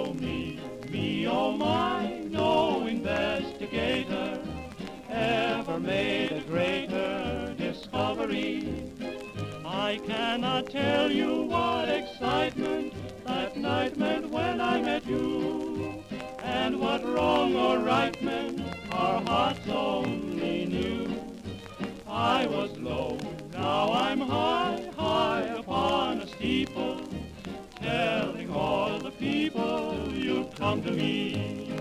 Me, oh my, no investigator ever made a greater discovery. I cannot tell you what excitement that night meant when I met you, and what wrong or right meant our hearts only knew. I was low, now I'm high, high upon a steeple, telling all the people you've come to me.